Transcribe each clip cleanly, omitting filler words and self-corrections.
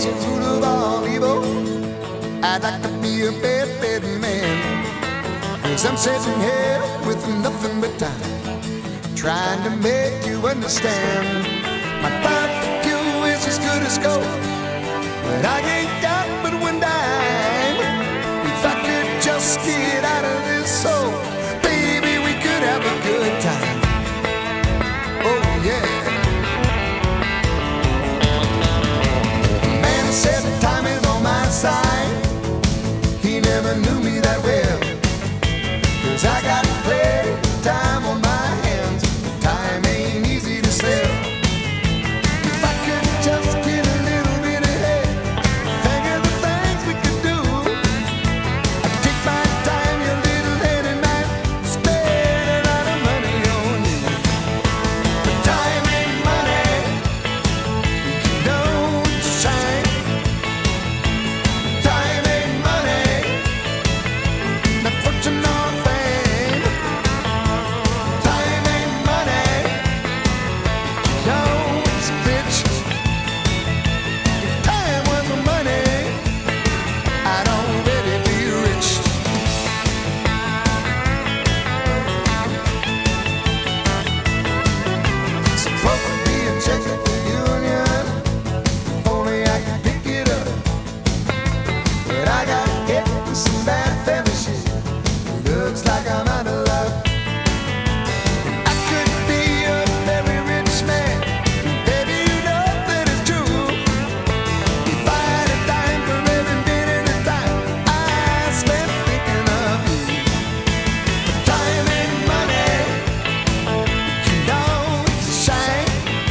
is the root of all evil. I'd like to be a bedridden man, 'cause I'm sitting here with nothing but time, trying to make you understand. My thought for you is as good as gold, but I ain't got but one dime. If I could just get out of this hole, baby, we could have a good time. Oh yeah. Man said time is on my side. He never knew me that well, 'cause I got plenty of time on my hands. Time ain't easy to sell. If I could just get a little bit ahead, think of the things we could do. I'd take my time, your little head, and I'd spend a lot of money on you. But time ain't money, you don't shine. Time ain't money, not fortune nor fame. Time ain't money, don't bitch. If time was money, I'd already be rich. Supposed to be a check at the union, if only I could pick it up. But I got hit with some bad fellowship. Looks like I'm out of luck. I could be a very rich man, baby, you know that it's true. If I had a dime for every minute of time I spent thinking of you. But time ain't money, you know it's a shame.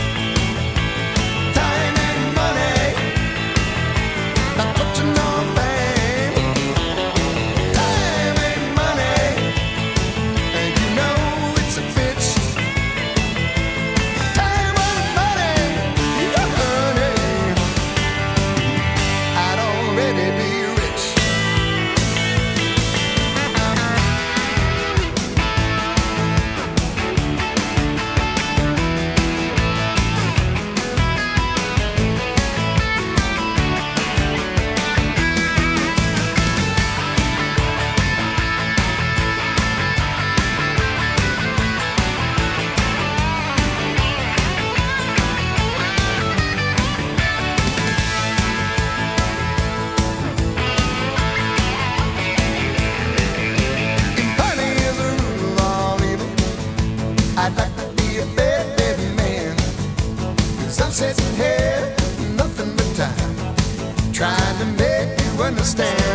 Time ain't money, not fortune nor fame. Time ain't money, and you know it's a bitch. Time ain't money, honey, I'd already be rich. If money is the root of all evil, I'd like to be a bedridden man, 'cause I'm sitting here with nothing but time, trying to make you understand.